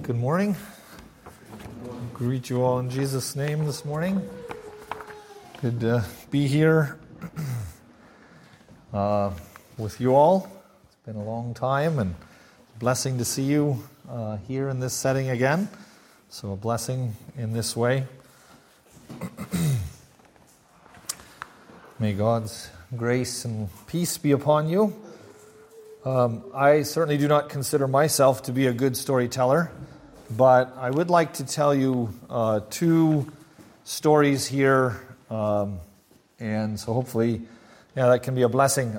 Good morning. Greet you all in Jesus' name this morning. Good to be here with you all. It's been a long time, and it's a blessing to see you here in this setting again. So a blessing in this way. May God's grace and peace be upon you. I certainly do not consider myself to be a good storyteller, but I would like to tell you two stories here, and so hopefully, that can be a blessing.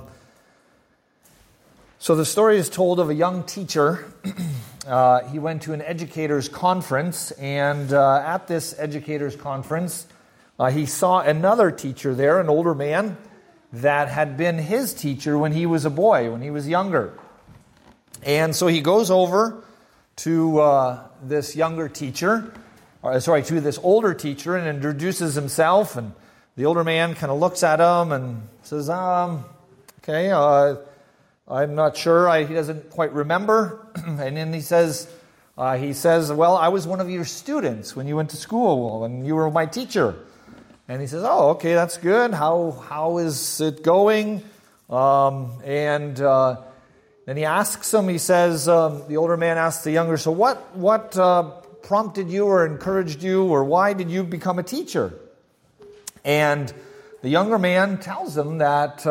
So the story is told of a young teacher. He went to an educators' conference, and at this educators' conference, he saw another teacher there, an older man, that had been his teacher when he was a boy, when he was younger. And so he goes over to this younger teacher, to this older teacher, and introduces himself. And the older man kind of looks at him and says, okay, I'm not sure. He doesn't quite remember. And then he says, well, I was one of your students when you went to school, and you were my teacher. And he says, oh, okay, that's good. How is it going? And then he asks him, he says, the older man asks the younger, so what prompted you or encouraged you, or why did you become a teacher? And the younger man tells him that,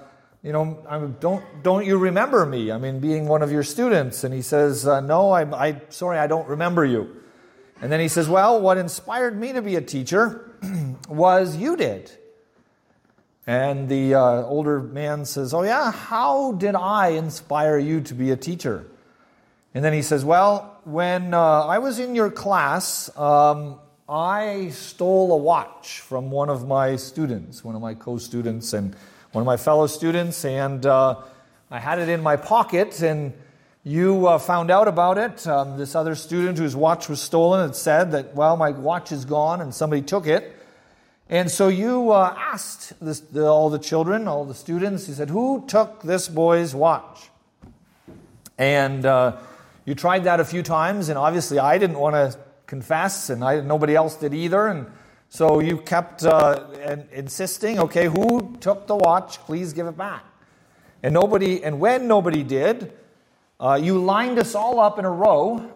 don't you remember me? I mean, being one of your students. And he says, no, I'm sorry, I don't remember you. And then he says, well, what inspired me to be a teacher was you did. And the older man says, oh yeah, how did I inspire you to be a teacher? And then he says, well, when I was in your class, I stole a watch from one of my students, one of my co-students and one of my fellow students, and I had it in my pocket, and you found out about it. This other student whose watch was stolen had said that, well, my watch is gone and somebody took it. And so you asked all the children, all the students, he said, who took this boy's watch? And you tried that a few times, and obviously I didn't want to confess, and nobody else did either. And so you kept insisting, okay, who took the watch? Please give it back. And when nobody did, you lined us all up in a row,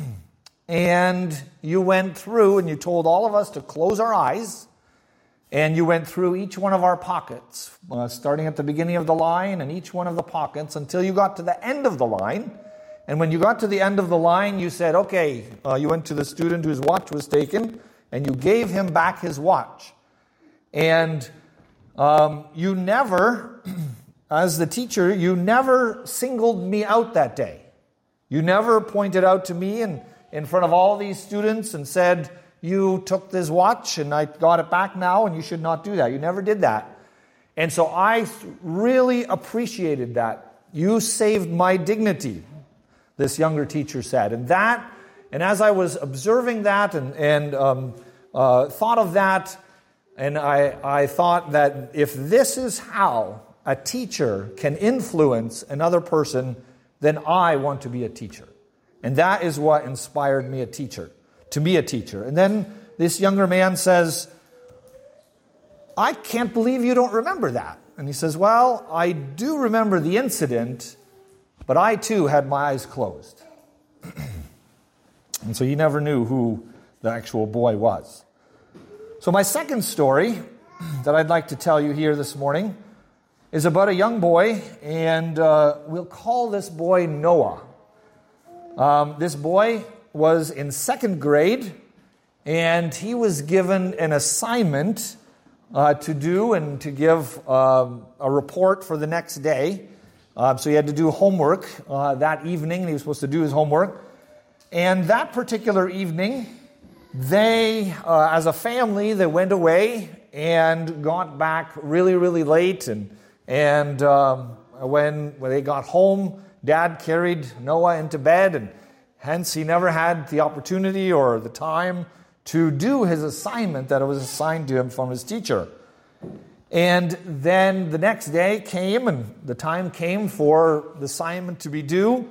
and you went through and you told all of us to close our eyes, and you went through each one of our pockets, starting at the beginning of the line and each one of the pockets until you got to the end of the line. And when you got to the end of the line, you said, okay, you went to the student whose watch was taken, and you gave him back his watch. And you never... As the teacher, you never singled me out that day. You never pointed out to me in front of all these students and said, you took this watch and I got it back now and you should not do that. You never did that. And so I really appreciated that. You saved my dignity, this younger teacher said. And as I was observing that and thought of that, and I thought that if this is how a teacher can influence another person, then I want to be a teacher. And that is what inspired me to be a teacher. And then this younger man says, I can't believe you don't remember that. And he says, well, I do remember the incident, but I too had my eyes closed. And so he never knew who the actual boy was. So my second story that I'd like to tell you here this morning is about a young boy, and we'll call this boy Noah. This boy was in second grade, and he was given an assignment to do and to give a report for the next day. So he had to do homework that evening, and he was supposed to do his homework. And that particular evening, they, as a family, they went away and got back really, really late, and when they got home, Dad carried Noah into bed, and hence he never had the opportunity or the time to do his assignment that was assigned to him from his teacher. And then the next day came, and the time came for the assignment to be due,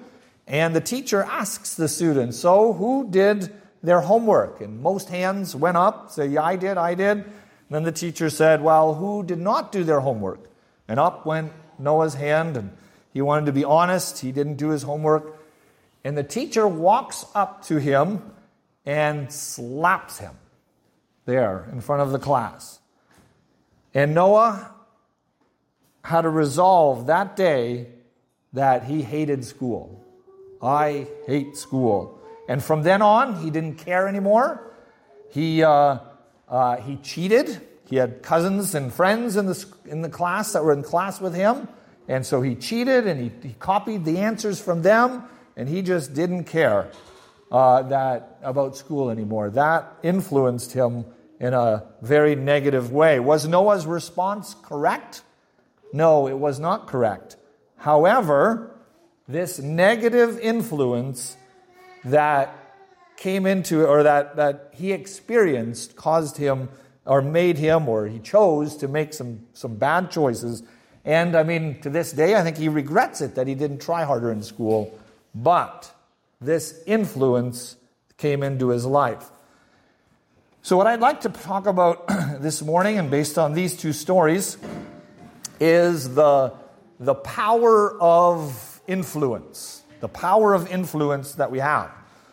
And the teacher asks the students, so who did their homework? And most hands went up, say, yeah, I did. And then the teacher said, well, who did not do their homework? And up went Noah's hand, and he wanted to be honest. He didn't do his homework. And the teacher walks up to him and slaps him there in front of the class. And Noah had a resolve that day that he hated school. I hate school. And from then on, he didn't care anymore. He cheated. He had cousins and friends in the class that were in class with him. And so he cheated and he copied the answers from them. And he just didn't care about school anymore. That influenced him in a very negative way. Was Noah's response correct? No, it was not correct. However, this negative influence that came into, or that he experienced, caused him, or made him, or he chose to make some bad choices. And I mean, to this day, I think he regrets it that he didn't try harder in school. But this influence came into his life. So what I'd like to talk about this morning, and based on these two stories, is the power of influence. The power of influence that we have.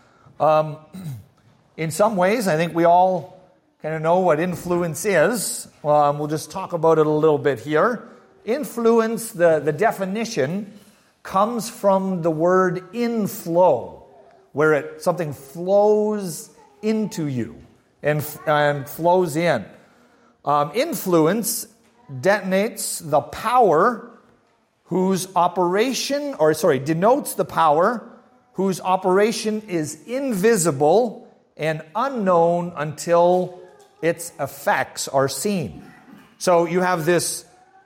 In some ways, I think we all kind of know what influence is. We'll just talk about it a little bit here. Influence, the definition, comes from the word inflow, where something flows into you and flows in. Influence denotes the power denotes the power whose operation is invisible and unknown until its effects are seen. So you have this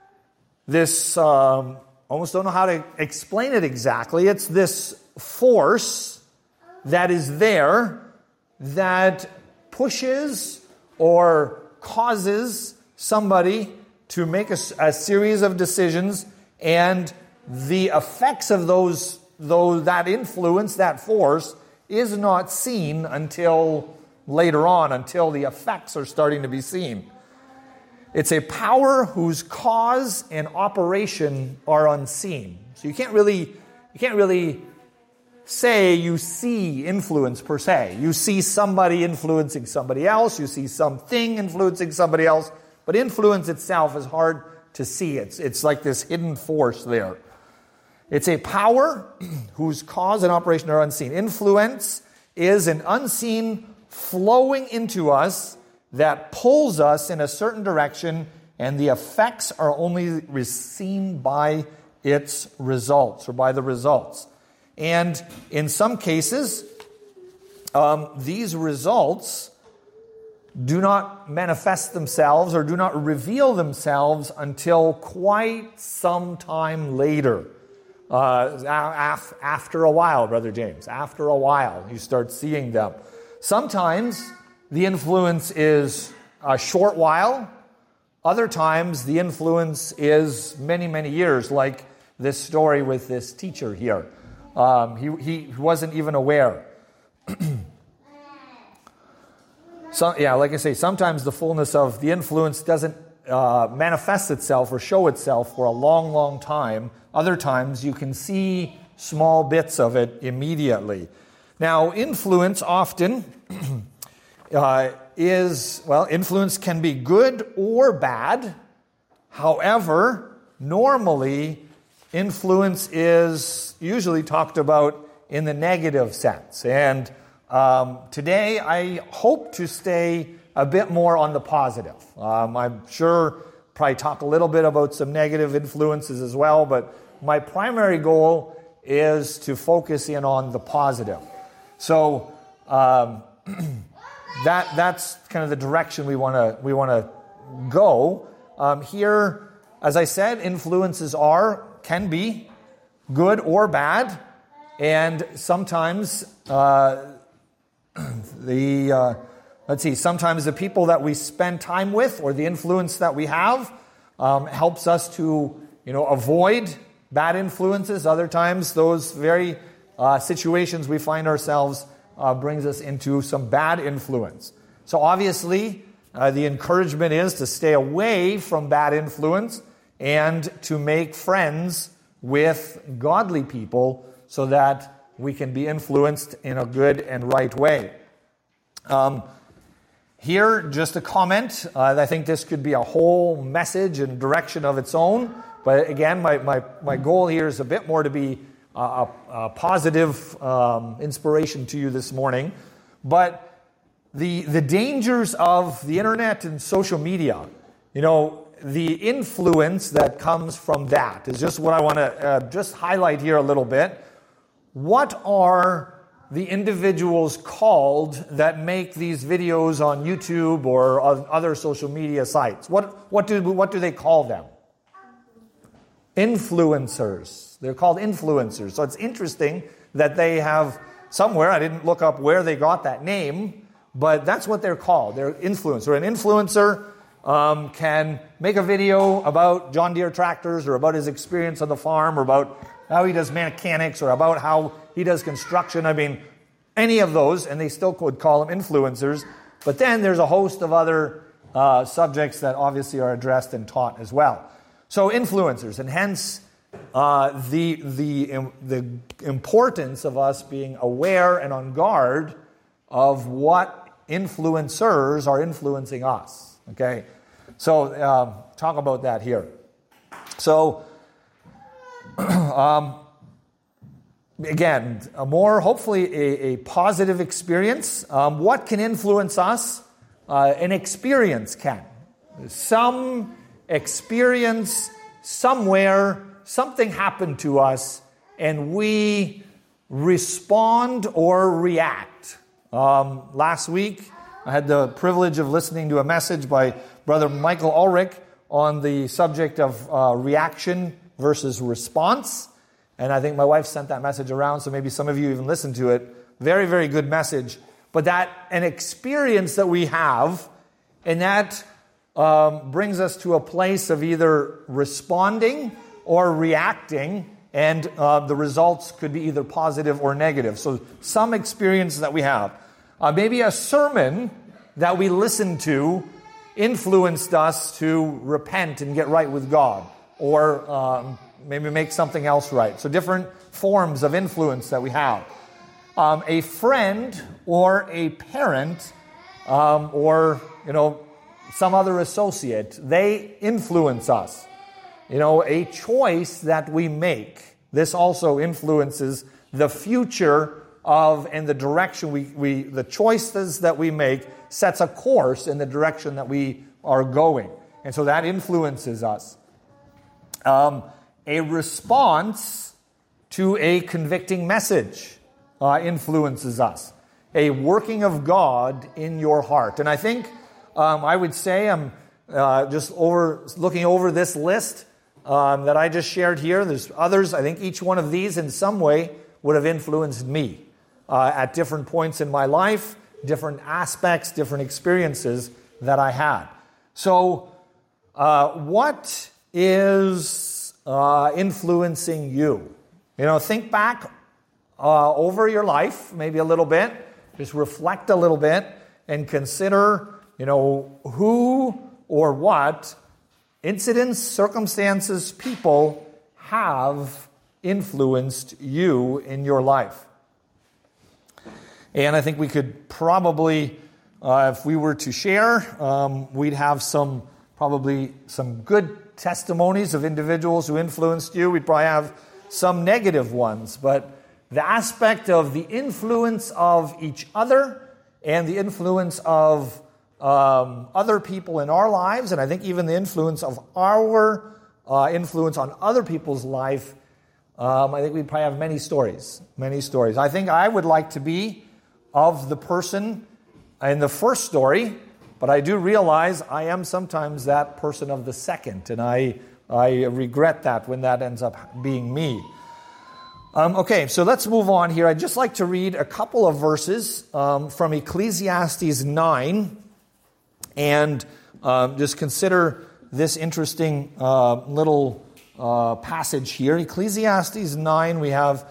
almost don't know how to explain it exactly. It's this force that is there that pushes or causes somebody to make a series of decisions, and the effects of that influence, that force, is not seen until later on, until the effects are starting to be seen. It's a power whose cause and operation are unseen. So you can't really say you see influence per se. You see somebody influencing somebody else. You see something influencing somebody else. But influence itself is hard to see. It's like this hidden force there. It's a power whose cause and operation are unseen. Influence is an unseen flowing into us that pulls us in a certain direction, and the effects are only seen by its results, or by the results. And in some cases, these results do not manifest themselves or do not reveal themselves until quite some time later. After a while, Brother James, after a while, you start seeing them. Sometimes the influence is a short while. Other times the influence is many, many years, like this story with this teacher here. He wasn't even aware. Like I say, sometimes the fullness of the influence doesn't manifest itself or show itself for a long, long time. Other times you can see small bits of it immediately. Now, influence often influence can be good or bad. However, normally, influence is usually talked about in the negative sense. And today, I hope to stay a bit more on the positive. I'm sure probably talk a little bit about some negative influences as well, but my primary goal is to focus in on the positive. So that's kind of the direction we want to go. Here, as I said, influences can be good or bad, and sometimes sometimes the people that we spend time with or the influence that we have helps us to avoid bad influences. Other times those very situations we find ourselves brings us into some bad influence. So obviously, the encouragement is to stay away from bad influence and to make friends with godly people so that we can be influenced in a good and right way. Here, just a comment. I think this could be a whole message and direction of its own. But again, my goal here is a bit more to be a positive inspiration to you this morning. But the dangers of the internet and social media, the influence that comes from that is just what I want to just highlight here a little bit. What are the individuals called that make these videos on YouTube or on other social media sites? What do they call them? Influencers. They're called influencers. So it's interesting that they have somewhere, I didn't look up where they got that name, but that's what they're called. They're influencer. An influencer can make a video about John Deere tractors or about his experience on the farm or about how he does mechanics or about how he does construction. I mean, any of those, and they still would call them influencers. But then there's a host of other subjects that obviously are addressed and taught as well. So influencers, and hence the importance of us being aware and on guard of what influencers are influencing us. Okay, so talk about that here. So again, hopefully a positive experience. What can influence us? An experience can. Some experience somewhere, something happened to us, and we respond or react. Last week, I had the privilege of listening to a message by Brother Michael Ulrich on the subject of reaction versus response. And I think my wife sent that message around, so maybe some of you even listened to it. Very, very good message. But that an experience that we have, and that brings us to a place of either responding or reacting, and the results could be either positive or negative. So some experience that we have. Maybe a sermon that we listened to influenced us to repent and get right with God, or maybe make something else right. So different forms of influence that we have. A friend or a parent or some other associate, they influence us. A choice that we make, this also influences the future of and the direction the choices that we make sets a course in the direction that we are going. And so that influences us. A response to a convicting message influences us. A working of God in your heart. And I think I would say I'm just looking over this list that I just shared here. There's others. I think each one of these in some way would have influenced me at different points in my life, different aspects, different experiences that I had. So what is influencing you? Think back over your life, maybe a little bit. Just reflect a little bit and consider, who or what incidents, circumstances, people have influenced you in your life. And I think we could probably, if we were to share, we'd have probably some good testimonies of individuals who influenced you. We'd probably have some negative ones, but the aspect of the influence of each other and the influence of other people in our lives, and I think even the influence of our influence on other people's life, I think we'd probably have many stories. I think I would like to be of the person in the first story, but I do realize I am sometimes that person of the second, and I regret that when that ends up being me. Okay, so let's move on here. I'd just like to read a couple of verses from Ecclesiastes 9, and just consider this interesting little passage here. Ecclesiastes 9, we have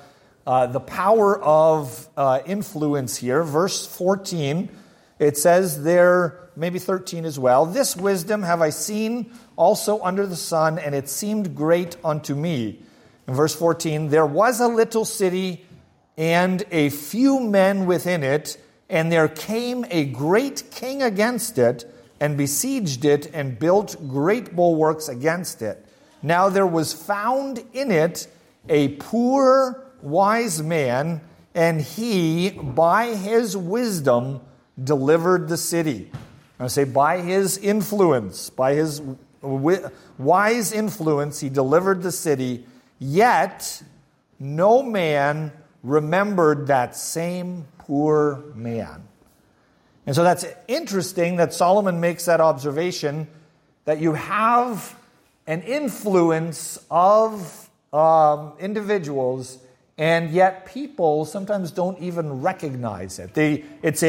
the power of influence here. Verse 14, it says there, maybe 13 as well, "This wisdom have I seen also under the sun, and it seemed great unto me." In verse 14, "There was a little city and a few men within it, and there came a great king against it, and besieged it, and built great bulwarks against it. Now there was found in it a poor wise man, and he, by his wisdom, delivered the city." I say by his influence, by his wise influence, he delivered the city. Yet no man remembered that same poor man. And so that's interesting that Solomon makes that observation, that you have an influence of individuals, and yet people sometimes don't even recognize it. It's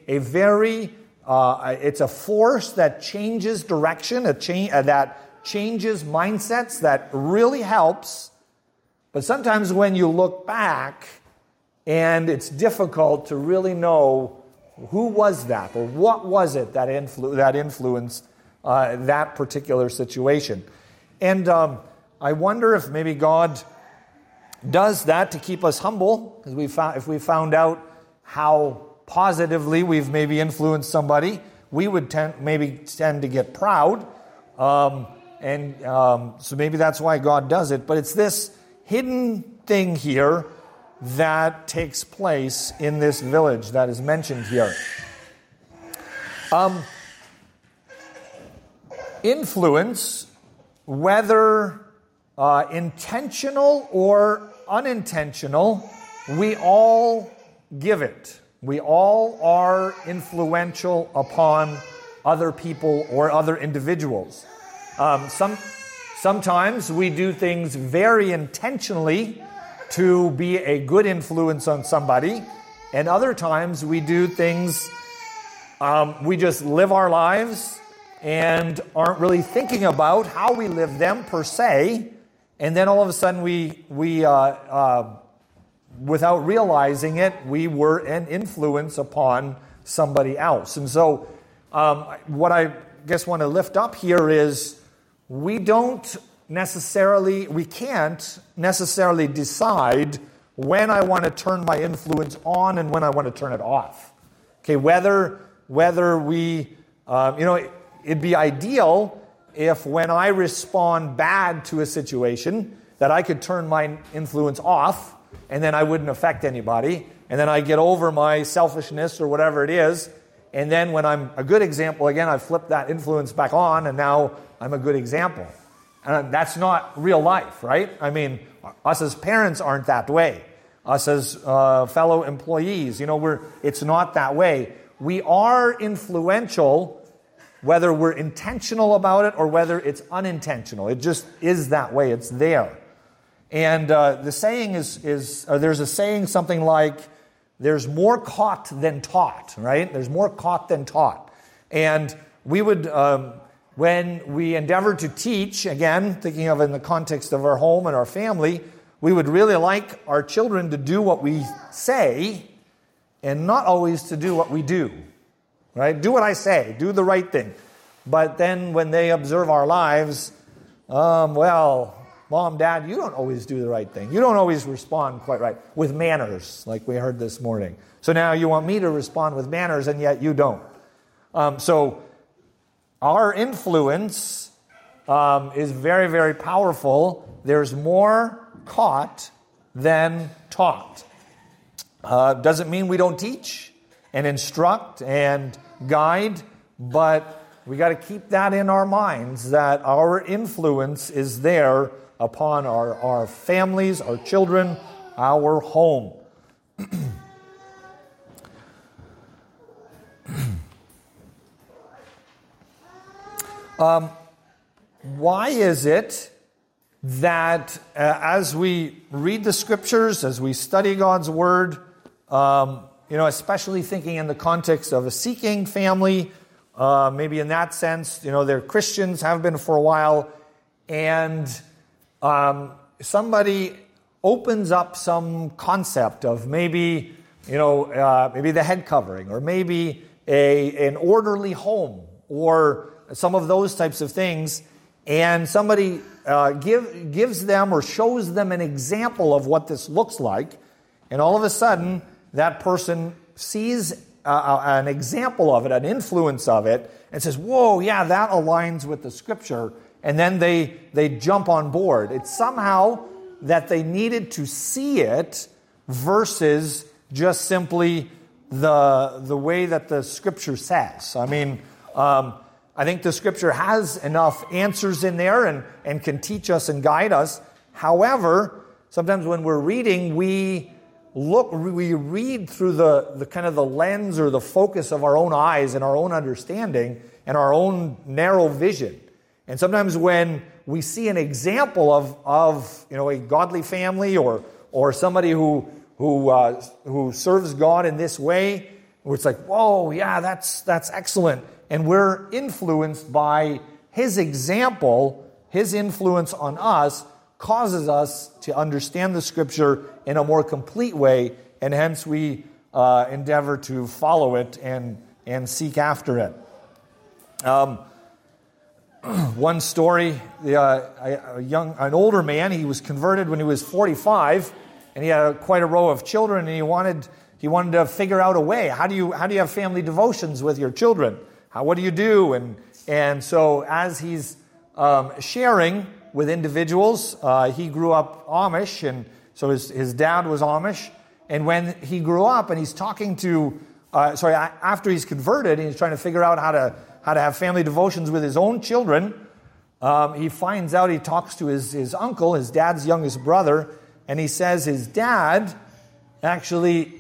a force that changes direction, that changes mindsets, that really helps. But sometimes when you look back, and it's difficult to really know who was that, or what was it that influenced that particular situation. And I wonder if maybe God does that to keep us humble, because if we found out how positively we've maybe influenced somebody, we would tend to get proud. So maybe that's why God does it. But it's this hidden thing here that takes place in this village that is mentioned here. Influence, whether intentional or unintentional, we all give it. We all are influential upon other people or other individuals. Sometimes we do things very intentionally to be a good influence on somebody, and other times we do things, we just live our lives and aren't really thinking about how we live them per se, and then all of a sudden we without realizing it, we were an influence upon somebody else. And so what I guess want to lift up here is we can't necessarily decide when I want to turn my influence on and when I want to turn it off. Okay, whether we, it'd be ideal if when I respond bad to a situation that I could turn my influence off and then I wouldn't affect anybody, and then I get over my selfishness or whatever it is, and then when I'm a good example, again, I flip that influence back on, and now I'm a good example. And that's not real life, right? I mean, us as parents aren't that way. Us as fellow employees, it's not that way. We are influential, whether we're intentional about it or whether it's unintentional. It just is that way. It's there. And the saying is there's a saying something like, there's more caught than taught, right? There's more caught than taught. And we would, when we endeavor to teach, again, thinking of it in the context of our home and our family, we would really like our children to do what we say and not always to do what we do, right? Do what I say, do the right thing. But then when they observe our lives, Mom, Dad, you don't always do the right thing. You don't always respond quite right with manners, like we heard this morning. So now you want me to respond with manners, and yet you don't. So our influence is very, very powerful. There's more caught than taught. Doesn't mean we don't teach and instruct and guide, but we got to keep that in our minds, that our influence is there upon our families, our children, our home. Why is it that as we read the Scriptures, as we study God's Word, especially thinking in the context of a seeking family, maybe in that sense, they're Christians, have been for a while, and somebody opens up some concept of maybe, maybe the head covering, or maybe an orderly home, or some of those types of things, and somebody gives them or shows them an example of what this looks like, and all of a sudden that person sees an example of it, an influence of it, and says, whoa, yeah, that aligns with the Scripture, and then they jump on board. It's somehow that they needed to see it versus just simply the way that the Scripture says. I mean, I think the Scripture has enough answers in there and can teach us and guide us. However, sometimes when we're reading, we read through the kind of the lens or the focus of our own eyes and our own understanding and our own narrow vision. And sometimes when we see an example of a godly family or somebody who serves God in this way, where it's like, whoa, yeah, that's excellent. And we're influenced by his example. His influence on us causes us to understand the Scripture in a more complete way, and hence we endeavor to follow it and seek after it. One story, an older man, he was converted when he was 45, and he had quite a row of children, and he wanted to figure out a way. How do you have family devotions with your children? What do you do? And so as he's sharing with individuals, he grew up Amish, and so his dad was Amish. And when he grew up and he's talking to, after he's converted, and he's trying to figure out how to have family devotions with his own children, he finds out, he talks to his uncle, his dad's youngest brother, and he says his dad actually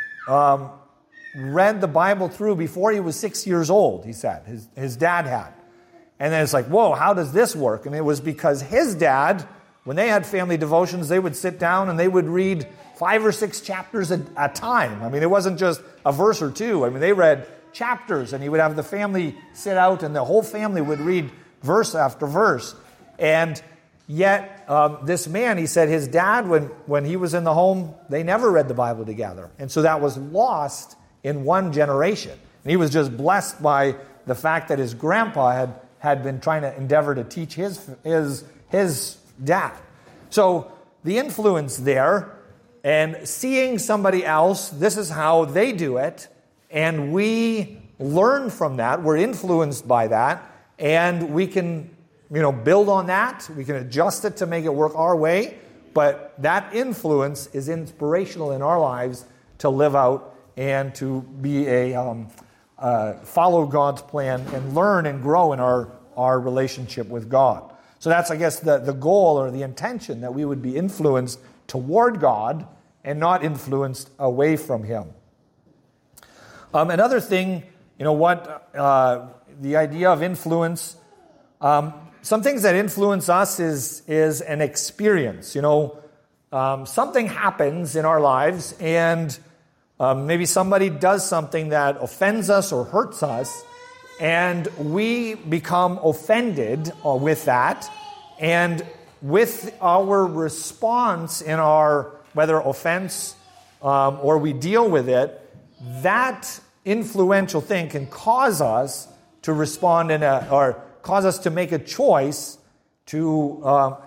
read the Bible through before he was 6 years old, he said. His dad had. And then it's like, whoa, how does this work? And it was because his dad, when they had family devotions, they would sit down and they would read 5 or 6 chapters at a time. I mean, it wasn't just a verse or two. I mean, they read chapters, and he would have the family sit out, and the whole family would read verse after verse. And yet, this man, he said his dad, when he was in the home, they never read the Bible together. And so that was lost in one generation. And he was just blessed by the fact that his grandpa had been trying to endeavor to teach his dad. So the influence there, and seeing somebody else, this is how they do it, and we learn from that, we're influenced by that, and we can build on that, we can adjust it to make it work our way, but that influence is inspirational in our lives to live out and to be follow God's plan and learn and grow in our relationship with God. So that's, I guess, the goal or the intention, that we would be influenced toward God and not influenced away from Him. Another thing, the idea of influence, some things that influence us is an experience. Something happens in our lives, and maybe somebody does something that offends us or hurts us, and we become offended with that, and with our response in our, whether offense or we deal with it, that influential thing can cause us to respond or cause us to make a choice to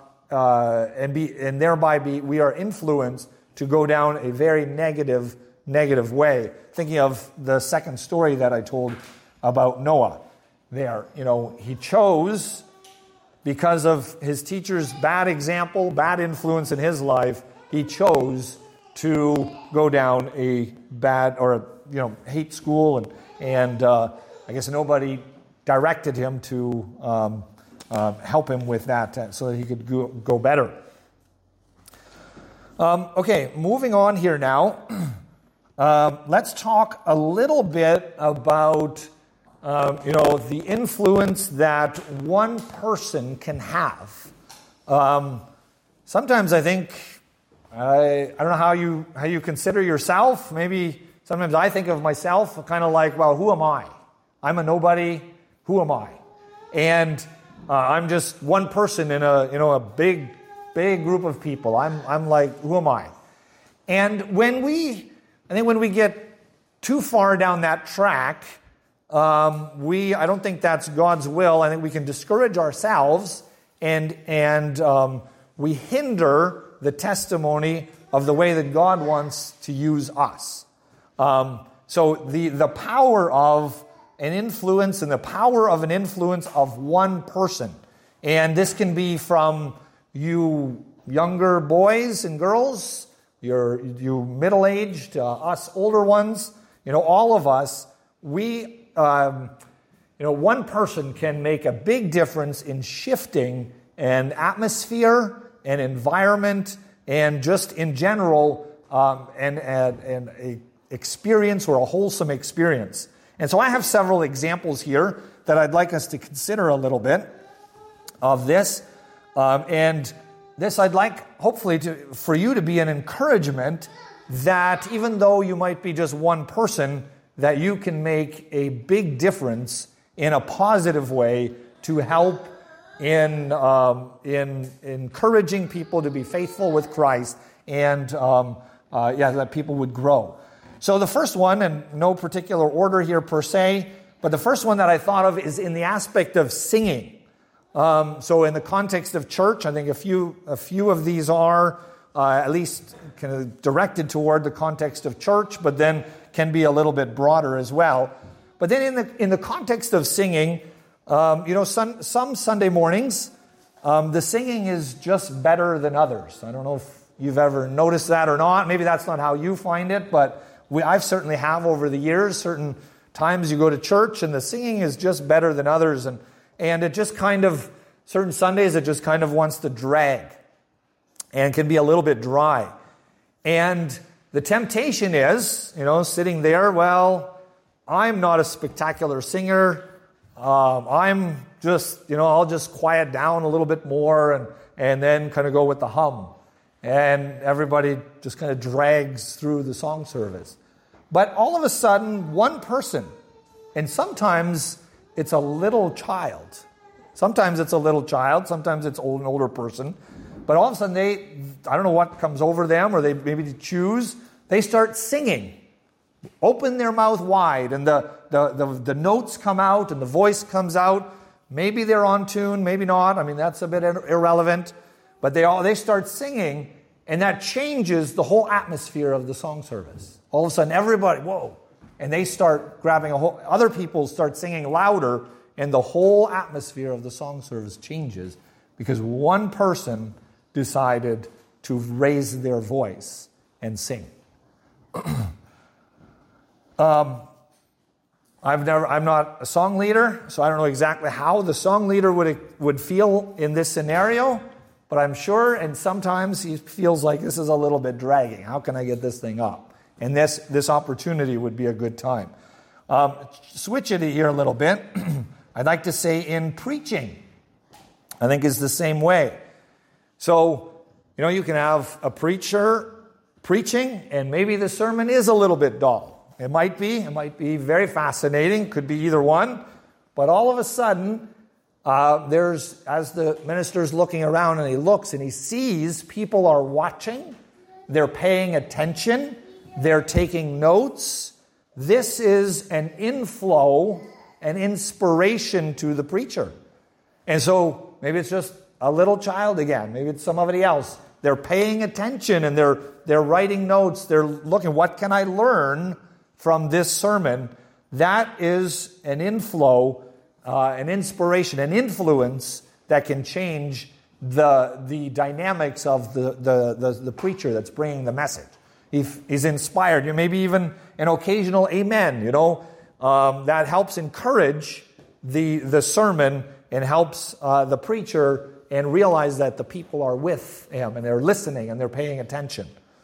and thereby we are influenced to go down a very negative way. Thinking of the second story that I told about Noah there. He chose, because of his teacher's bad example, bad influence in his life, he chose to go down a bad or hate school, and I guess nobody directed him to help him with that so that he could go better. Okay, moving on here now. Let's talk a little bit about the influence that one person can have. Sometimes I think, I don't know how you consider yourself. Maybe sometimes I think of myself kind of like, well, who am I? I'm a nobody. Who am I? And I'm just one person in a big big group of people. I'm like, who am I? And I think when we get too far down that track, I don't think that's God's will. I think we can discourage ourselves and we hinder the testimony of the way that God wants to use us. So the power of an influence and the power of an influence of one person. And this can be from you younger boys and girls, you middle-aged, us older ones, all of us, one person can make a big difference in shifting an atmosphere, an environment, and just in general, an experience or a wholesome experience. And so I have several examples here that I'd like us to consider a little bit of this. And this I'd like, hopefully, for you to be an encouragement that even though you might be just one person, that you can make a big difference in a positive way to help in encouraging people to be faithful with Christ and that people would grow. So the first one, and no particular order here per se, but the first one that I thought of is in the aspect of singing. So in the context of church, I think a few of these are at least kind of directed toward the context of church, but then can be a little bit broader as well. But then in the context of singing, some Sunday mornings, the singing is just better than others. I don't know if you've ever noticed that or not. Maybe that's not how you find it, but I've certainly have over the years. Certain times you go to church and the singing is just better than others, and it just kind of, certain Sundays it just kind of wants to drag and can be a little bit dry. And the temptation is, sitting there, well, I'm not a spectacular singer. I'm just, I'll just quiet down a little bit more and then kind of go with the hum. And everybody just kind of drags through the song service. But all of a sudden, one person, and sometimes it's a little child. Sometimes it's a little child, sometimes it's an older person. But all of a sudden, I don't know what comes over them, or they choose, they start singing. Open their mouth wide, and the notes come out, and the voice comes out. Maybe they're on tune, maybe not. I mean, that's a bit irrelevant. But they start singing, and that changes the whole atmosphere of the song service. All of a sudden, everybody, whoa. And they start grabbing other people start singing louder, and the whole atmosphere of the song service changes because one person decided to raise their voice and sing. I'm not a song leader, so I don't know exactly how the song leader would feel in this scenario, but I'm sure, and sometimes he feels like this is a little bit dragging. How can I get this thing up? And this opportunity would be a good time. Switch it here a little bit. I'd like to say in preaching, I think is the same way. So, you can have a preacher preaching, and maybe the sermon is a little bit dull. It might be very fascinating, could be either one, but all of a sudden, as the minister's looking around and he looks and he sees people are watching, they're paying attention, they're taking notes. This is an inflow, an inspiration to the preacher. And so maybe it's just a little child again, maybe it's somebody else. They're paying attention and they're writing notes, they're looking, what can I learn from this sermon? That is an inflow, an inspiration, an influence that can change the dynamics of the preacher that's bringing the message. He's inspired, maybe even an occasional amen, that helps encourage the sermon and helps the preacher and realize that the people are with him and they're listening and they're paying attention.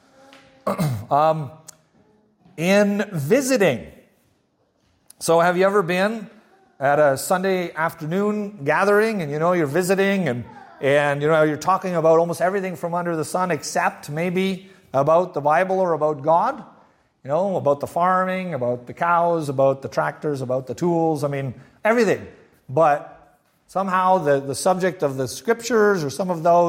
In visiting. So have you ever been at a Sunday afternoon gathering and you're visiting and you're talking about almost everything from under the sun except maybe about the Bible or about God? About the farming, about the cows, about the tractors, about the tools, everything. But somehow the subject of the scriptures or some of those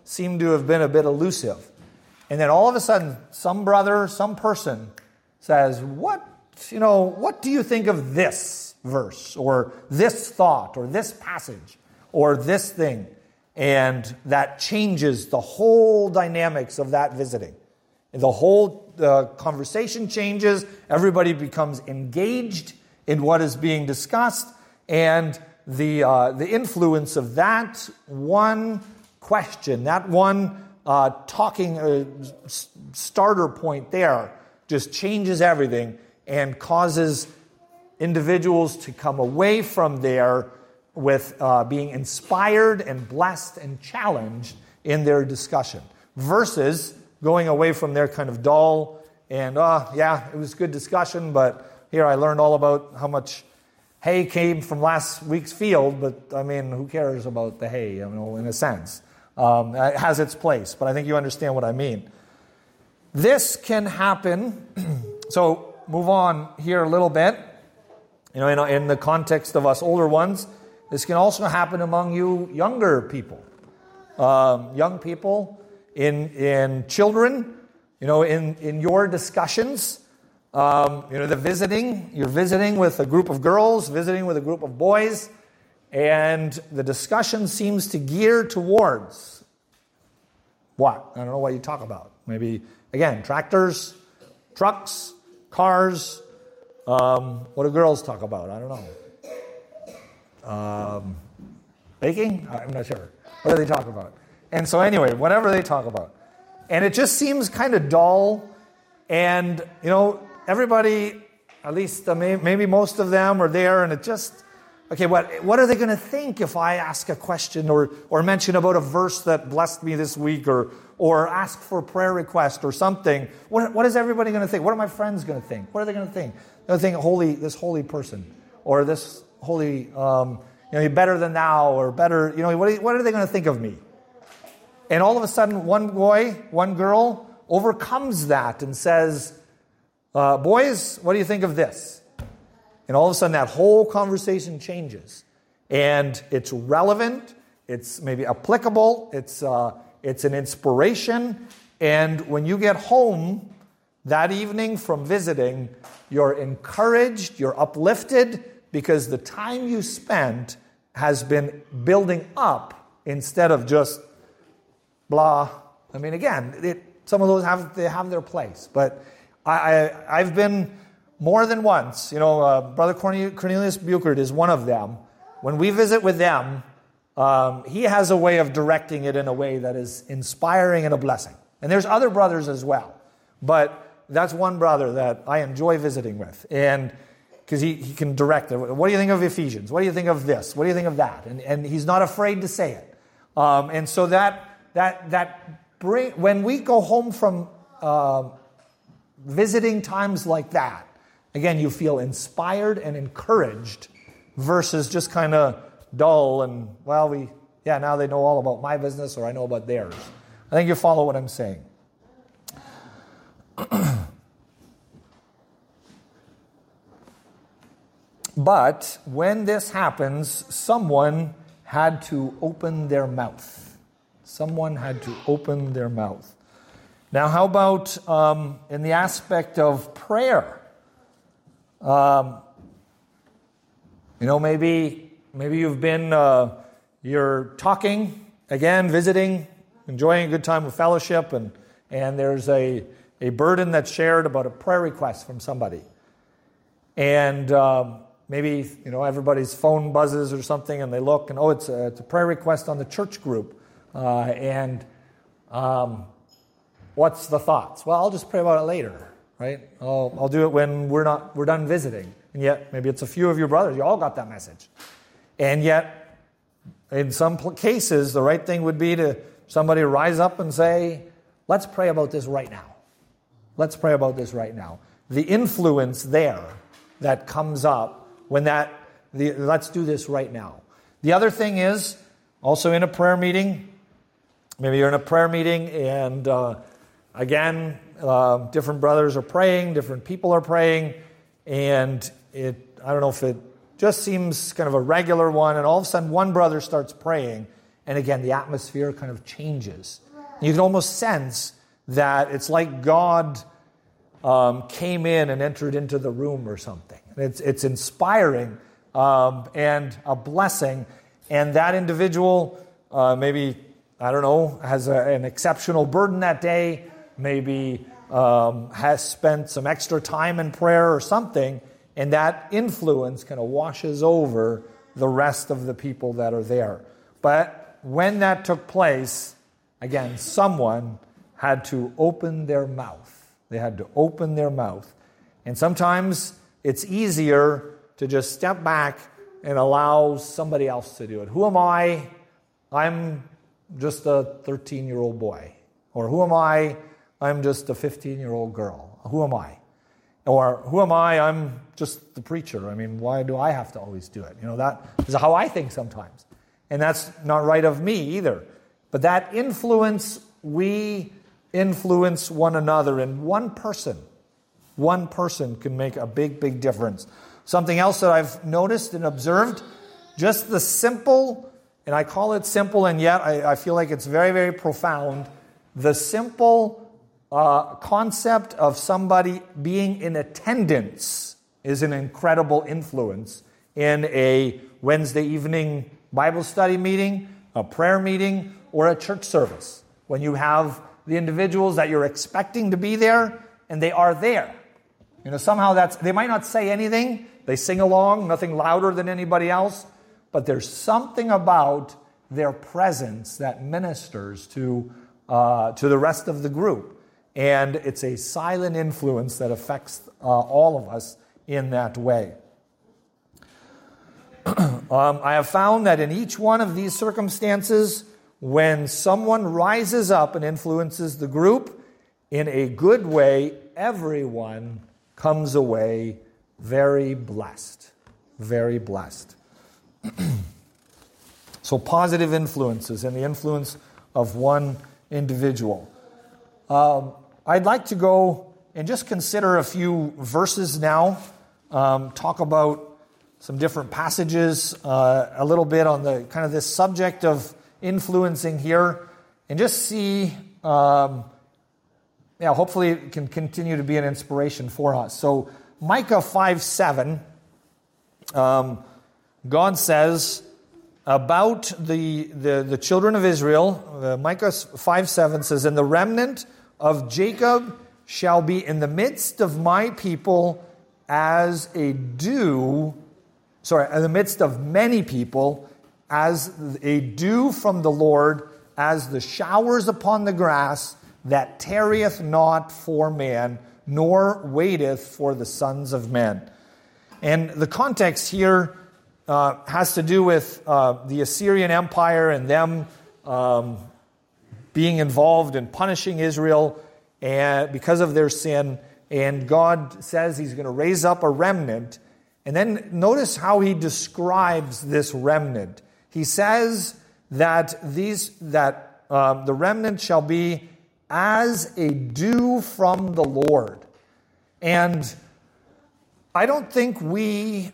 seem to have been a bit elusive. And then all of a sudden, some brother, some person says, what do you think of this verse, or this thought, or this passage, or this thing? And that changes the whole dynamics of that visiting. And the whole conversation changes. Everybody becomes engaged in what is being discussed. And the influence of that one question, that one talking starter point there, just changes everything and causes individuals to come away from there with being inspired and blessed and challenged in their discussion, versus going away from there kind of dull and, it was good discussion, but here I learned all about how much hay came from last week's field, but I mean, who cares about the hay, in a sense. It has its place, but I think you understand what I mean. This can happen, so move on here a little bit, in the context of us older ones. This can also happen among you younger people. Young people, in children, in your discussions, the visiting, you're visiting with a group of girls, visiting with a group of boys, and the discussion seems to gear towards what? I don't know what you talk about. Maybe, again, tractors, trucks, cars. What do girls talk about? I don't know. Baking? I'm not sure. What do they talk about? And so anyway, whatever they talk about. And it just seems kind of dull. And, everybody, at least maybe most of them are there, and it just, okay, what are they going to think if I ask a question or mention about a verse that blessed me this week, or ask for a prayer request or something? What is everybody going to think? What are my friends going to think? What are they going to think? They're going to think, this holy person, or this holy, better than thou, or better, what are they going to think of me? And all of a sudden, one boy, one girl overcomes that and says, boys, what do you think of this? And all of a sudden, that whole conversation changes. And it's relevant, it's maybe applicable, it's an inspiration. And when you get home that evening from visiting, you're encouraged, you're uplifted, because the time you spent has been building up instead of just blah. I mean, again, some of those have their place. But I've been more than once, Brother Cornelius Buchert is one of them. When we visit with them, he has a way of directing it in a way that is inspiring and a blessing. And there's other brothers as well. But that's one brother that I enjoy visiting with. And because he can direct it. What do you think of Ephesians? What do you think of this? What do you think of that? And he's not afraid to say it. And so when we go home from visiting times like that, again, you feel inspired and encouraged versus just kind of dull and, now they know all about my business, or I know about theirs. I think you follow what I'm saying. But when this happens, someone had to open their mouth. Someone had to open their mouth. Now, how about in the aspect of prayer? Maybe you've been, you're talking, again, visiting, enjoying a good time of fellowship, and there's a burden that's shared about a prayer request from somebody. And maybe, everybody's phone buzzes or something, and they look, and it's a prayer request on the church group. What's the thoughts? Well, I'll just pray about it later, right? I'll do it when we're done visiting. And yet, maybe it's a few of your brothers. You all got that message. And yet, in some cases, the right thing would be to somebody rise up and say, let's pray about this right now. Let's pray about this right now. The influence there that comes up when let's do this right now. The other thing is, also in a prayer meeting, maybe you're in a prayer meeting and again, different brothers are praying, different people are praying, and I don't know if it just seems kind of a regular one, and all of a sudden one brother starts praying, And again, the atmosphere kind of changes. You can almost sense that it's like God came in and entered into the room or something. It's inspiring and a blessing. And that individual maybe, I don't know, has an exceptional burden that day, maybe has spent some extra time in prayer or something, and that influence kind of washes over the rest of the people that are there. But when that took place, again, someone had to open their mouth. They had to open their mouth. And sometimes it's easier to just step back and allow somebody else to do it. Who am I? I'm just a 13-year-old boy. Or who am I? I'm just a 15-year-old girl. Who am I? Or who am I? I'm just the preacher. I mean, why do I have to always do it? That is how I think sometimes. And that's not right of me either. But that influence, we influence one another. And one person can make a big, big difference. Something else that I've noticed and observed, just the simple, and I call it simple, and yet I feel like it's very, very profound, the simple concept of somebody being in attendance is an incredible influence in a Wednesday evening Bible study meeting, a prayer meeting, or a church service. When you have the individuals that you're expecting to be there, and they are there. Somehow they might not say anything, they sing along, nothing louder than anybody else, but there's something about their presence that ministers to the rest of the group. And it's a silent influence that affects all of us in that way. I have found that in each one of these circumstances, when someone rises up and influences the group in a good way, everyone comes away very blessed. Very blessed. So positive influences and the influence of one individual. I'd like to go and just consider a few verses now, talk about some different passages, a little bit on the kind of this subject of influencing here, and just see, hopefully it can continue to be an inspiration for us. So Micah 5:7, God says about the children of Israel, Micah 5:7 says, "And the remnant of Jacob shall be in the midst of my people as a dew," in the midst of many people, "as a dew from the Lord, as the showers upon the grass, that tarrieth not for man, nor waiteth for the sons of men." And the context here has to do with the Assyrian Empire and them being involved in punishing Israel because of their sin. And God says He's going to raise up a remnant. And then notice how He describes this remnant. He says that the remnant shall be as a dew from the Lord. And I don't think we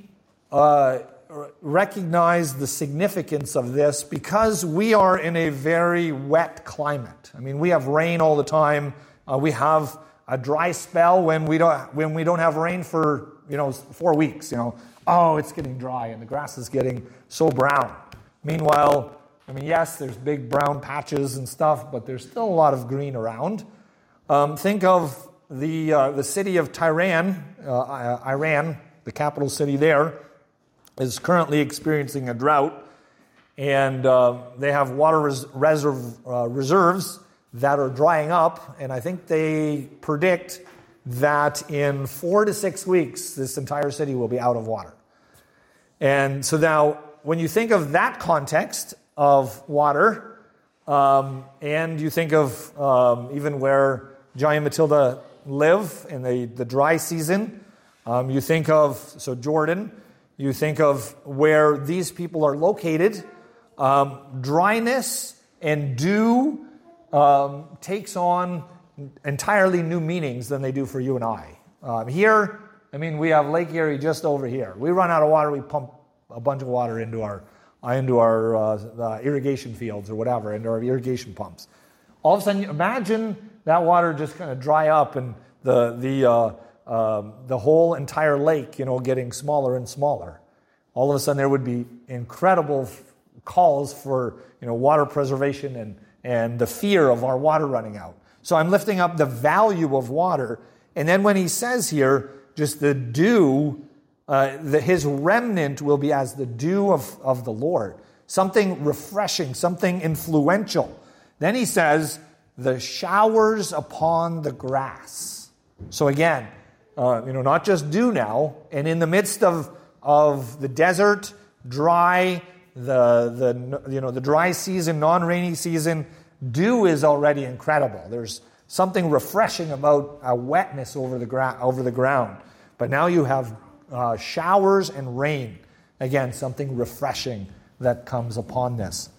recognize the significance of this because we are in a very wet climate. I mean, we have rain all the time. We have a dry spell when we don't have rain for 4 weeks. It's getting dry and the grass is getting so brown. Meanwhile, yes, there's big brown patches and stuff, but there's still a lot of green around. Think of the city of Tehran, Iran, the capital city there, is currently experiencing a drought, and they have water reserves that are drying up, and I think they predict that in 4 to 6 weeks, this entire city will be out of water. And so now, when you think of that context of water, and you think of even where Johnny and Matilda live in the dry season, you think of, Jordan, you think of where these people are located, dryness and dew takes on entirely new meanings than they do for you and I. Here, we have Lake Erie just over here. We run out of water, we pump a bunch of water into our into our irrigation fields or whatever, into our irrigation pumps. All of a sudden, imagine that water just kind of dry up and the whole entire lake, getting smaller and smaller. All of a sudden, there would be incredible calls for, water preservation and the fear of our water running out. So I'm lifting up the value of water. And then when he says here, just the dew, his remnant will be as the dew of the Lord. Something refreshing, something influential. Then he says, the showers upon the grass. So again, not just dew now, and in the midst of the desert, dry, the dry season, non-rainy season, dew is already incredible. There's something refreshing about a wetness over the ground. But now you have showers and rain. Again, something refreshing that comes upon this.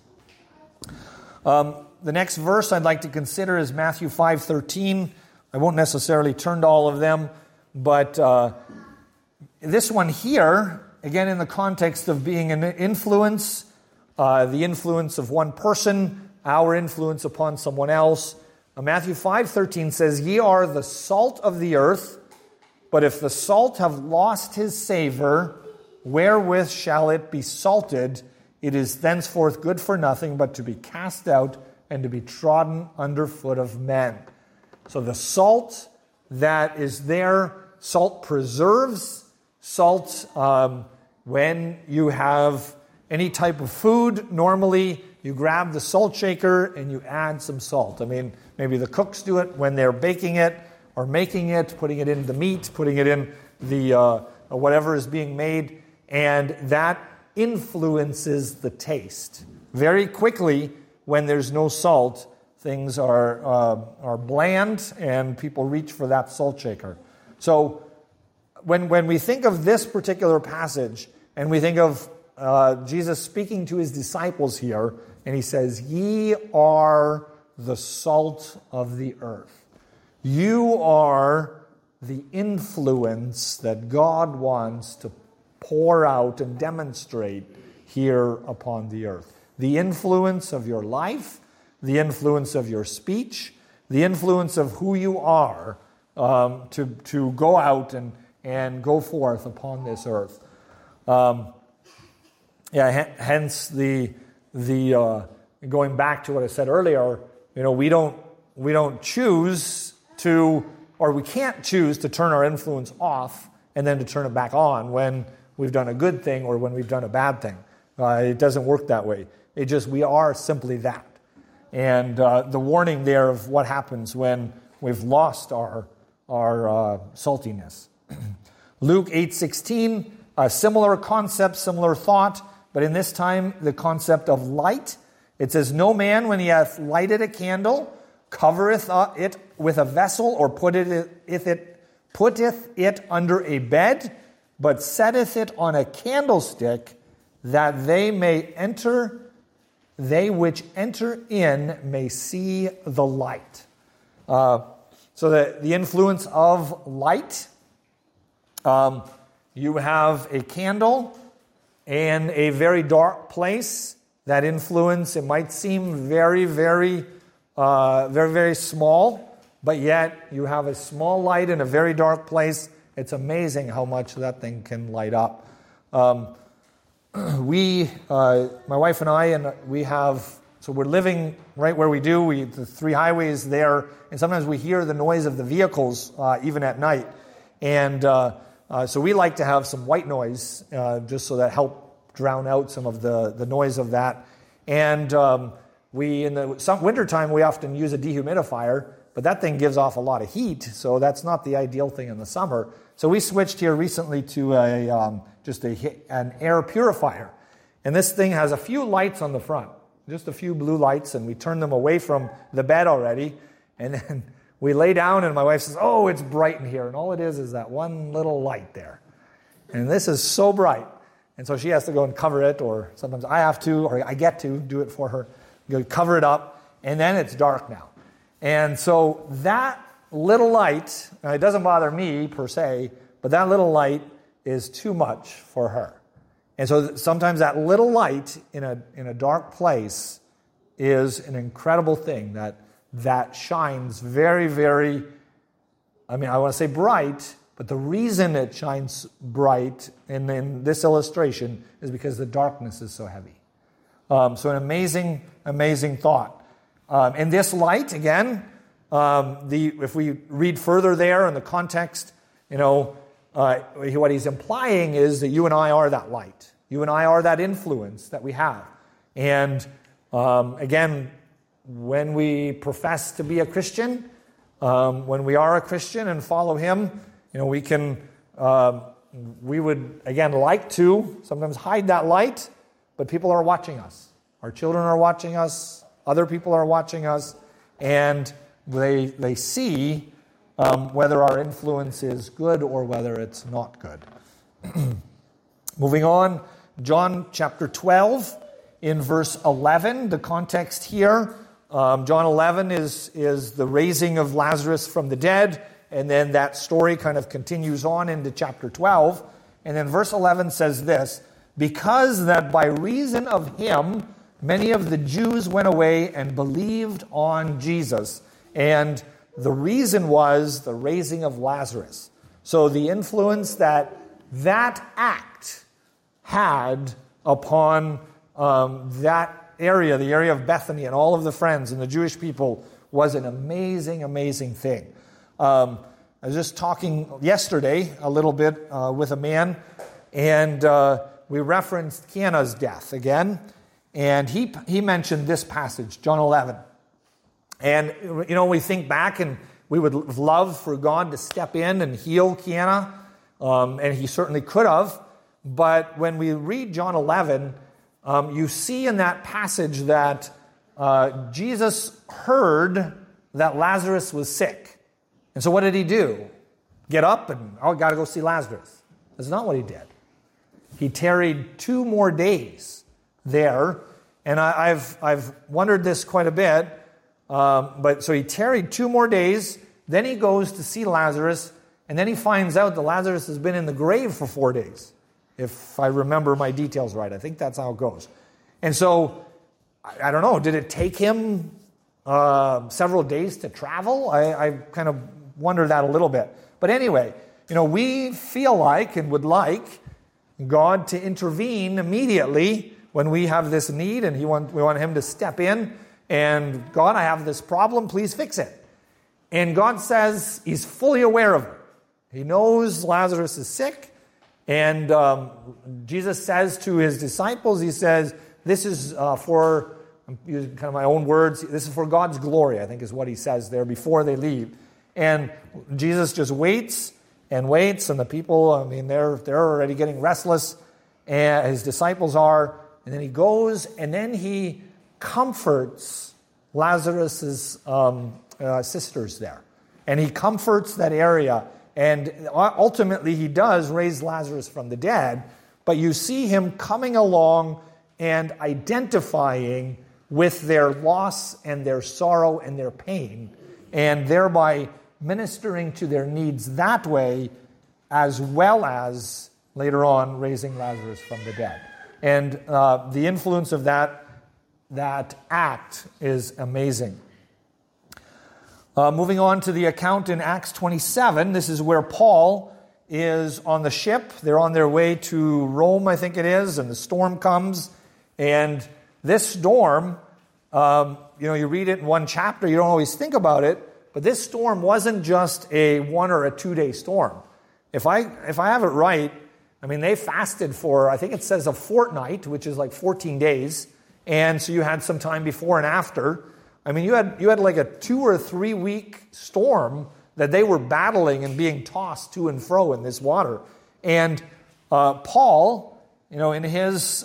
The next verse I'd like to consider is Matthew 5:13. I won't necessarily turn to all of them, but this one here, again in the context of being an influence, the influence of one person, our influence upon someone else. Matthew 5:13 says, "Ye are the salt of the earth, but if the salt have lost his savor, wherewith shall it be salted? It is thenceforth good for nothing, but to be cast out and to be trodden under foot of men." So the salt that is there, salt preserves. Salt, when you have any type of food, normally you grab the salt shaker and you add some salt. I mean, maybe the cooks do it when they're baking it or making it, putting it in the meat, putting it in the whatever is being made, and that influences the taste. Very quickly, when there's no salt, things are bland, and people reach for that salt shaker. So when we think of this particular passage, and we think of Jesus speaking to his disciples here, and he says, "Ye are the salt of the earth." You are the influence that God wants to pour out and demonstrate here upon the earth. The influence of your life, the influence of your speech, the influence of who you are to go out and go forth upon this earth. Hence the going back to what I said earlier, we don't choose to, or we can't choose to turn our influence off and then to turn it back on when we've done a good thing or when we've done a bad thing. It doesn't work that way. We are simply that. And the warning there of what happens when we've lost our saltiness. Luke 8:16, a similar concept, similar thought, but in this time the concept of light. It says, "No man, when he hath lighted a candle, covereth it with a vessel, or putteth it under a bed, but setteth it on a candlestick, that they which enter in may see the light." So the influence of light, you have a candle in a very dark place. That influence, it might seem very, very, very, very small, but yet you have a small light in a very dark place. It's amazing how much that thing can light up. My wife and I, we're living right where we do. The three highways there, and sometimes we hear the noise of the vehicles even at night. And so we like to have some white noise just so that help drown out some of the noise of that. And in the wintertime, we often use a dehumidifier, but that thing gives off a lot of heat, so that's not the ideal thing in the summer. So we switched here recently to an air purifier. And this thing has a few lights on the front, just a few blue lights, and we turn them away from the bed already. And then we lay down, and my wife says, "Oh, it's bright in here." And all it is that one little light there. And this is so bright. And so she has to go and cover it, or sometimes I have to, or I get to do it for her. Go cover it up, and then it's dark now. And so that little light, it doesn't bother me per se, but that little light is too much for her. And so sometimes that little light in a dark place is an incredible thing that shines very, very, I want to say bright, but the reason it shines bright in this illustration is because the darkness is so heavy. So an amazing, amazing thought. And this light, again, if we read further there in the context, what he's implying is that you and I are that light. You and I are that influence that we have. And again, when we profess to be a Christian, when we are a Christian and follow him, we would, again, like to sometimes hide that light, but people are watching us. Our children are watching us. Other people are watching us. And they see whether our influence is good or whether it's not good. Moving on, John chapter 12, in verse 11, the context here. John 11 is the raising of Lazarus from the dead, and then that story kind of continues on into chapter 12. And then verse 11 says this, because that by reason of him, many of the Jews went away and believed on Jesus. And the reason was the raising of Lazarus. So the influence that act had upon that area, the area of Bethany and all of the friends and the Jewish people, was an amazing, amazing thing. I was just talking yesterday a little bit with a man, and we referenced Kiana's death again, and he mentioned this passage, John 11. And, we think back and we would love for God to step in and heal Kiana, and he certainly could have. But when we read John 11, you see in that passage that Jesus heard that Lazarus was sick. And so what did he do? Get up and, got to go see Lazarus. That's not what he did. He tarried 2 more days there. And I've wondered this quite a bit. But so he tarried 2 more days. Then he goes to see Lazarus. And then he finds out that Lazarus has been in the grave for 4 days. If I remember my details right. I think that's how it goes. And so, I don't know, did it take him several days to travel? I kind of wonder that a little bit. But anyway, we feel like and would like God to intervene immediately when we have this need, and we want him to step in and, God, I have this problem, please fix it. And God says he's fully aware of it. He knows Lazarus is sick. And Jesus says to his disciples, he says, this is for, I'm using kind of my own words, this is for God's glory, I think is what he says there before they leave. And Jesus just waits and waits, and the people, they're already getting restless, and his disciples are, and then he goes, and then he comforts Lazarus' sisters there. And he comforts that area. And ultimately, he does raise Lazarus from the dead, but you see him coming along and identifying with their loss and their sorrow and their pain, and thereby ministering to their needs that way, as well as later on raising Lazarus from the dead. And the influence of that act is amazing. Moving on to the account in Acts 27, this is where Paul is on the ship. They're on their way to Rome, I think it is, and the storm comes. And this storm, you read it in one chapter, you don't always think about it, but this storm wasn't just a 1 or a 2 day storm. If I have it right, they fasted for, I think it says a fortnight, which is like 14 days. And so you had some time before and after. You had like a 2 or 3 week storm that they were battling and being tossed to and fro in this water. And Paul, in his,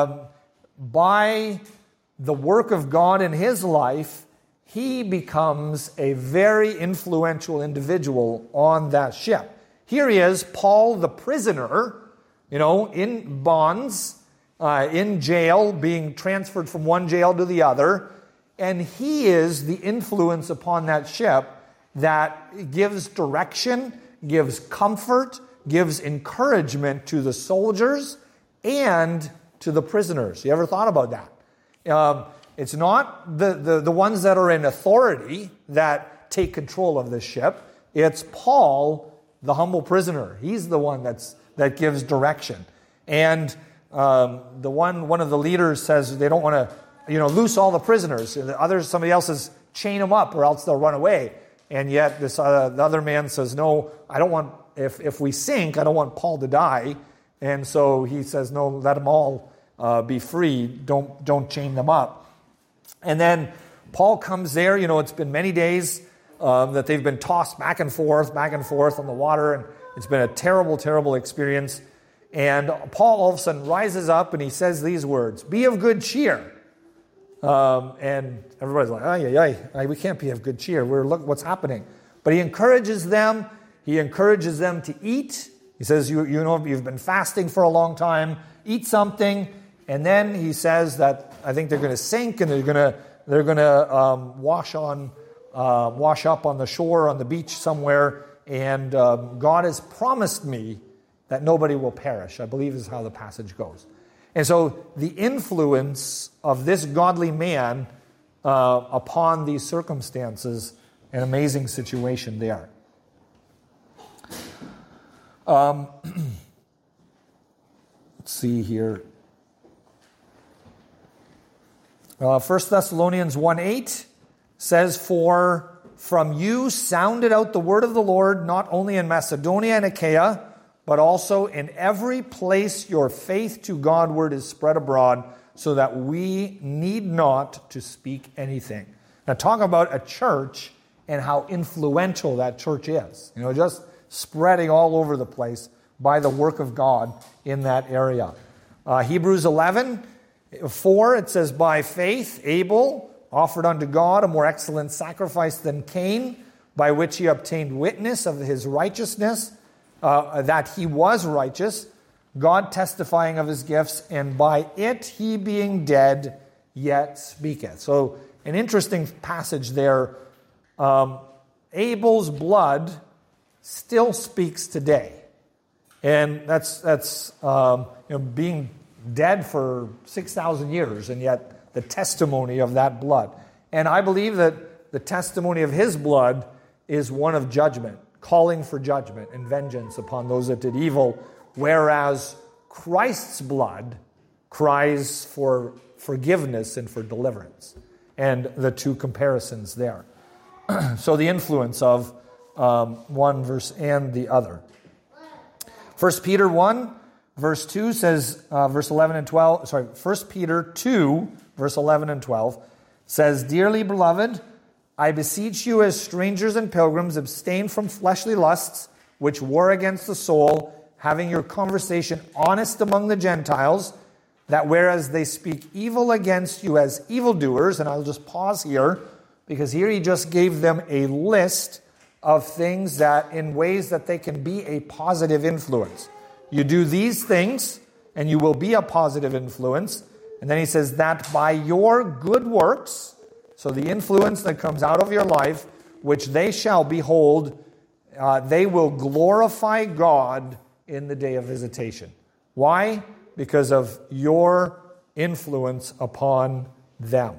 by the work of God in his life, he becomes a very influential individual on that ship. Here he is, Paul the prisoner, in bonds, in jail, being transferred from one jail to the other. And he is the influence upon that ship that gives direction, gives comfort, gives encouragement to the soldiers, and to the prisoners. You ever thought about that? It's not the ones that are in authority that take control of the ship. It's Paul, the humble prisoner. He's the one that gives direction. And one of the leaders says they don't want to, loose all the prisoners. Somebody else says chain them up or else they'll run away. And yet the other man says, no, I don't want, if we sink, I don't want Paul to die. And so he says, no, let them all be free. Don't chain them up. And then Paul comes there. It's been many days that they've been tossed back and forth on the water. And it's been a terrible, terrible experience. And Paul all of a sudden rises up and he says these words, "Be of good cheer." And everybody's like, we can't be of good cheer. Look what's happening. But he encourages them. He encourages them to eat. He says, you've been fasting for a long time. Eat something. And then he says that I think they're going to sink and they're going to wash up on the shore, on the beach somewhere. And God has promised me that nobody will perish, I believe is how the passage goes. And so the influence of this godly man upon these circumstances, an amazing situation there. Let's see here. 1 Thessalonians 1:8 says, "For from you sounded out the word of the Lord, not only in Macedonia and Achaia, but also in every place your faith to Godward is spread abroad, so that we need not to speak anything." Now talk about a church and how influential that church is. Just spreading all over the place by the work of God in that area. Hebrews 11:4, it says, "By faith Abel offered unto God a more excellent sacrifice than Cain, by which he obtained witness of his righteousness, that he was righteous, God testifying of his gifts, and by it he being dead yet speaketh." So an interesting passage there. Abel's blood still speaks today. And that's being dead for 6,000 years, and yet the testimony of that blood. And I believe that the testimony of his blood is one of judgment, calling for judgment and vengeance upon those that did evil, whereas Christ's blood cries for forgiveness and for deliverance. And the two comparisons there. So the influence of one verse and the other. 1 Peter 1, verse 2 says, verse 11 and 12, 1 Peter 2, verse 11 and 12 says, "Dearly beloved, I beseech you as strangers and pilgrims, abstain from fleshly lusts, which war against the soul, having your conversation honest among the Gentiles, that whereas they speak evil against you as evildoers," and I'll just pause here, because here he just gave them a list of things that in ways that they can be a positive influence. You do these things, and you will be a positive influence. And then he says that by your good works, so the influence that comes out of your life, which they shall behold, they will glorify God in the day of visitation. Why? Because of your influence upon them.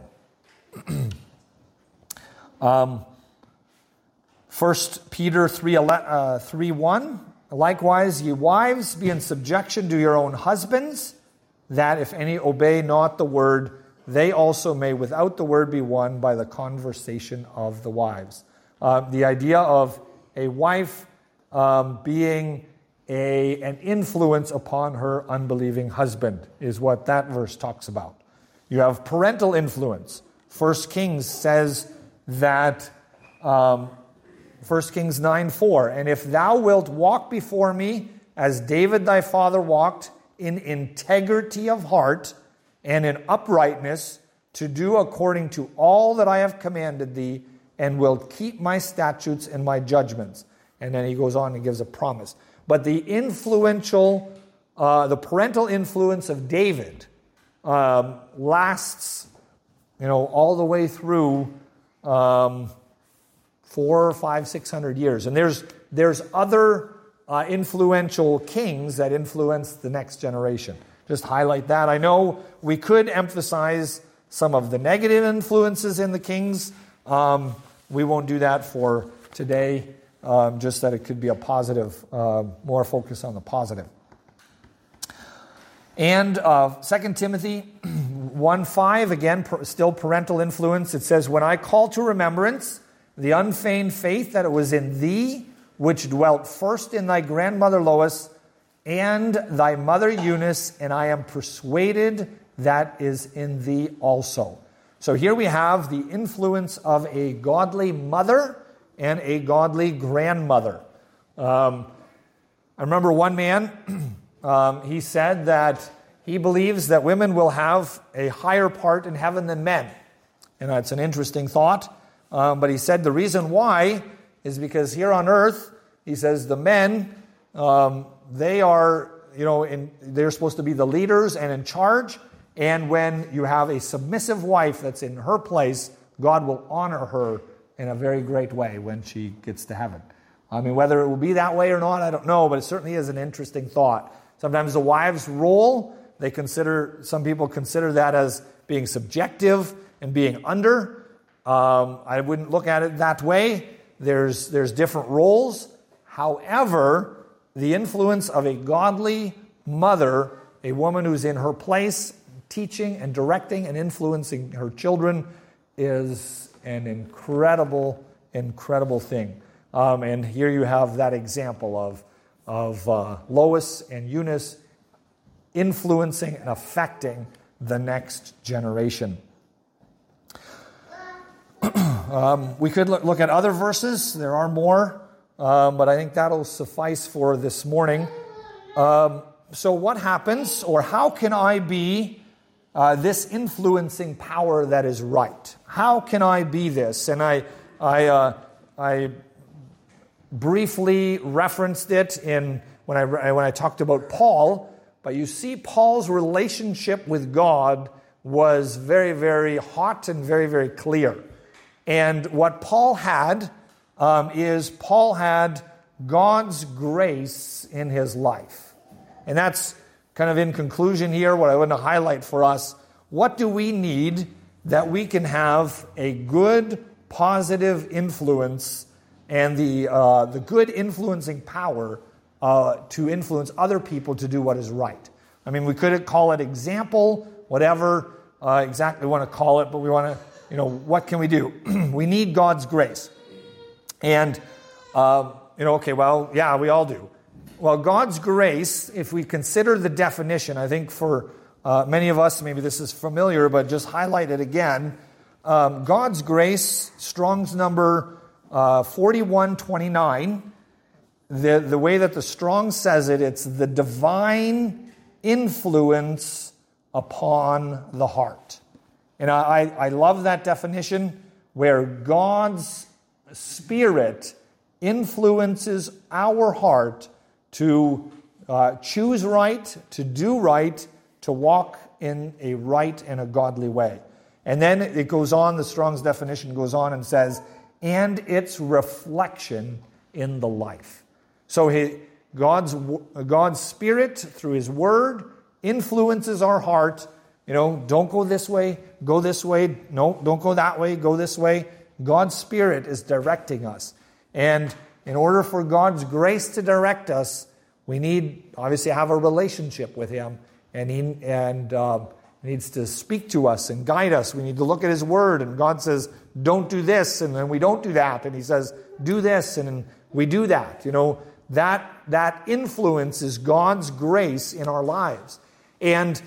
1 Peter 3:1, "Likewise, ye wives, be in subjection to your own husbands, that if any obey not the word, they also may without the word be won by the conversation of the wives." The idea of a wife being an influence upon her unbelieving husband is what that verse talks about. You have parental influence. 1 Kings says that, 1 Kings 9:4, "And if thou wilt walk before me, as David thy father walked, in integrity of heart and in uprightness, to do according to all that I have commanded thee, and wilt keep my statutes and my judgments." And then he goes on and gives a promise. But the parental influence of David lasts, all the way through 400, 500, 600 years. And there's other influential kings that influence the next generation. just highlight that. I know we could emphasize some of the negative influences in the kings. We won't do that for today, just that it could be a positive, more focus on the positive. And 2 Timothy 1:5, again, still parental influence. It says, "When I call to remembrance the unfeigned faith that it was in thee, which dwelt first in thy grandmother Lois and thy mother Eunice, and I am persuaded that is in thee also." So here we have the influence of a godly mother and a godly grandmother. I remember one man, he said that he believes that women will have a higher part in heaven than men. And that's an interesting thought. But he said the reason why is because here on earth, he says the men, they are, they're supposed to be the leaders and in charge. And when you have a submissive wife that's in her place, God will honor her in a very great way when she gets to heaven. I mean, whether it will be that way or not, I don't know, but it certainly is an interesting thought. Sometimes the wife's role, some people consider that as being subjective and being under. I wouldn't look at it that way. There's different roles. However, the influence of a godly mother, a woman who's in her place, teaching and directing and influencing her children, is an incredible, incredible thing. And here you have that example of Lois and Eunice influencing and affecting the next generation. We could look at other verses. There are more, but I think that'll suffice for this morning. So what happens, or how can I be this influencing power that is right? How can I be this? And I briefly referenced it when I talked about Paul, but you see Paul's relationship with God was very, very hot and very, very clear. And what Paul had is Paul had God's grace in his life. And that's kind of in conclusion here, what I want to highlight for us. What do we need that we can have a good, positive influence and the good influencing power to influence other people to do what is right? I mean, we could call it example, whatever exactly we want to call it, but we want to, what can we do? We need God's grace. And, okay, well, yeah, we all do. Well, God's grace, if we consider the definition, I think for many of us, maybe this is familiar, but just highlight it again. God's grace, Strong's number 4129, the way that the Strong says it, it's the divine influence upon the heart. And I love that definition, where God's Spirit influences our heart to choose right, to do right, to walk in a right and a godly way. And then it goes on, the Strong's definition goes on and says, and its reflection in the life. So God's Spirit, through His Word, influences our heart. Don't go this way, go this way. No, don't go that way, go this way. God's Spirit is directing us. And in order for God's grace to direct us, we need, obviously, have a relationship with Him. And He needs to speak to us and guide us. We need to look at His Word. And God says, don't do this. And then we don't do that. And He says, do this. And we do that. That influence is God's grace in our lives. And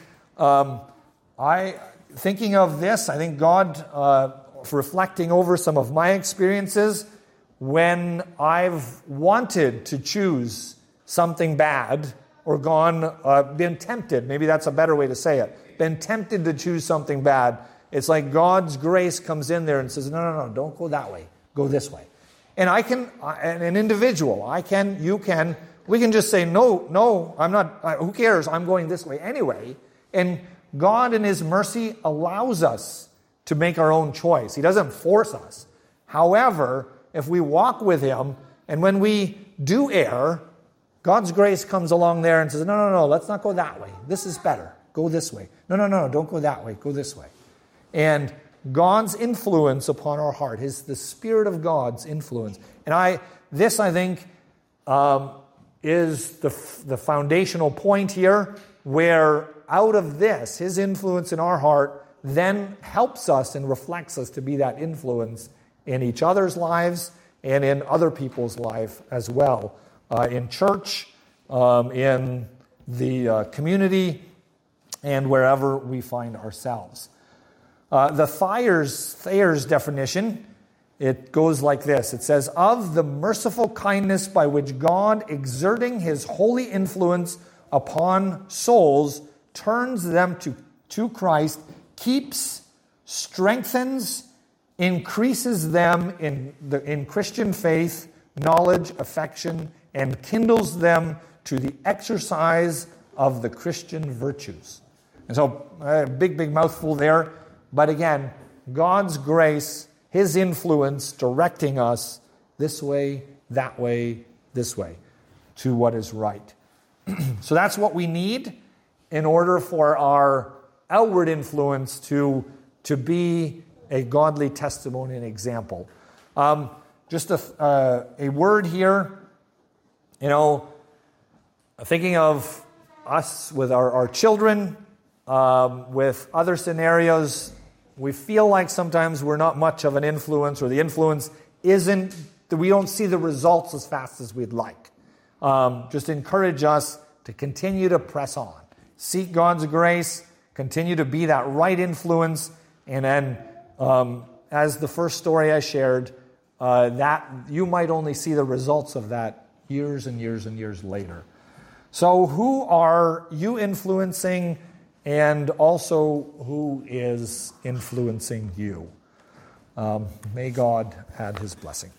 thinking of this, I think God, reflecting over some of my experiences, when I've wanted to choose something bad or been tempted, maybe that's a better way to say it, been tempted to choose something bad, it's like God's grace comes in there and says, no, don't go that way, go this way. And an individual, we can just say, no, I'm not, who cares, I'm going this way anyway. And God in His mercy allows us to make our own choice. He doesn't force us. However, if we walk with Him, and when we do err, God's grace comes along there and says, no, let's not go that way. This is better. Go this way. No, don't go that way. Go this way. And God's influence upon our heart, the Spirit of God's influence. And I think, is the foundational point here, where out of this, His influence in our heart then helps us and reflects us to be that influence in each other's lives and in other people's life as well, in church, in the community, and wherever we find ourselves. The Thayer's definition, it goes like this. It says, of the merciful kindness by which God, exerting His holy influence upon souls, turns them to Christ, keeps, strengthens, increases them in Christian faith, knowledge, affection, and kindles them to the exercise of the Christian virtues. And so, big mouthful there. But again, God's grace, His influence directing us this way, that way, this way, to what is right. So that's what we need in order for our outward influence to be a godly testimony and example. Just a word here, thinking of us with our children, with other scenarios, we feel like sometimes we're not much of an influence, or the influence isn't, we don't see the results as fast as we'd like. Just encourage us to continue to press on. Seek God's grace, continue to be that right influence, and then, as the first story I shared, that you might only see the results of that years and years and years later. So who are you influencing, and also who is influencing you? May God add His blessing.